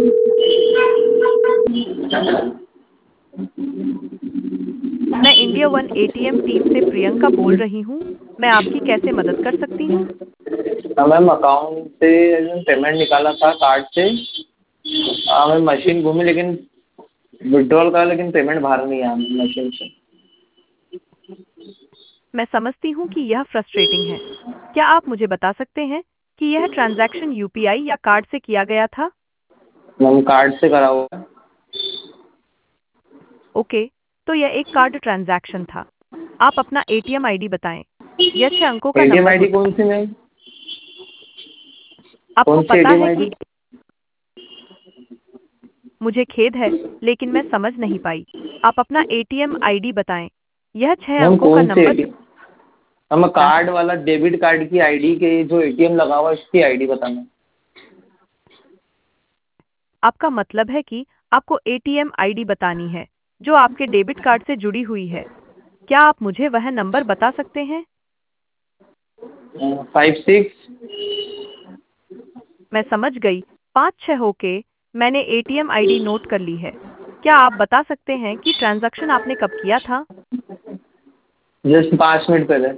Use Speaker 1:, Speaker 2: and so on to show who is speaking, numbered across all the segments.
Speaker 1: मैं India one ATM team से प्रियंका बोल रही हूँ। मैं आपकी कैसे मदद कर सकती हूँ?
Speaker 2: मैम अकाउंट से पेमेंट निकाला था कार्ड से। मैम मशीन घूमी लेकिन विड्रॉल करा लेकिन पेमेंट बाहर नहीं आया मशीन से।
Speaker 1: मैं समझती हूँ कि यह फ्रस्ट्रेटिंग है। क्या आप मुझे बता सकते हैं कि यह ट्रांजैक्शन यूपीआई या कार्ड से किया गया था?
Speaker 2: मैम कार्ड से करा हुआ है।
Speaker 1: ओके, तो यह एक कार्ड ट्रांजैक्शन था। आप अपना एटीएम आईडी बताएं। यह 6 अंकों का
Speaker 2: एटीएम
Speaker 1: नंबर
Speaker 2: आईडी
Speaker 1: होता
Speaker 2: कौन सी मैम?
Speaker 1: है। आपको
Speaker 2: कौन सी
Speaker 1: पता
Speaker 2: एटीएम
Speaker 1: है
Speaker 2: आईडी?
Speaker 1: कि मुझे खेद है, लेकिन मैं समझ नहीं पाई। आप अपना एटीएम आईडी बताएं। यह 6
Speaker 2: मैम
Speaker 1: अंकों का
Speaker 2: कौन सी
Speaker 1: नंबर
Speaker 2: एटीएम? मैम कार्ड वाला डेबिट कार्ड की आईडी के जो एटीएम लगा हुआ है उसकी आईडी बताना।
Speaker 1: आपका मतलब है कि आपको एटीएम आईडी बतानी है, जो आपके डेबिट कार्ड से जुड़ी हुई है। क्या आप मुझे वह नंबर बता सकते हैं?
Speaker 2: 56।
Speaker 1: मैं समझ गई। 5-6 होके मैंने एटीएम आईडी नोट कर ली है। क्या आप बता सकते हैं कि ट्रांजैक्शन आपने कब किया था?
Speaker 2: जस्ट 5 मिनट पहले।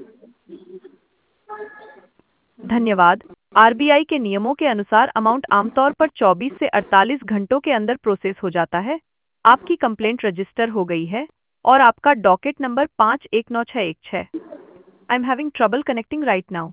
Speaker 1: धन्यवाद। आरबीआई के नियमों के अनुसार अमाउंट आमतौर पर 24 से 48 घंटों के अंदर प्रोसेस हो जाता है। आपकी कंप्लेंट रजिस्टर हो गई है और आपका docket number 519616। I am having trouble connecting right now.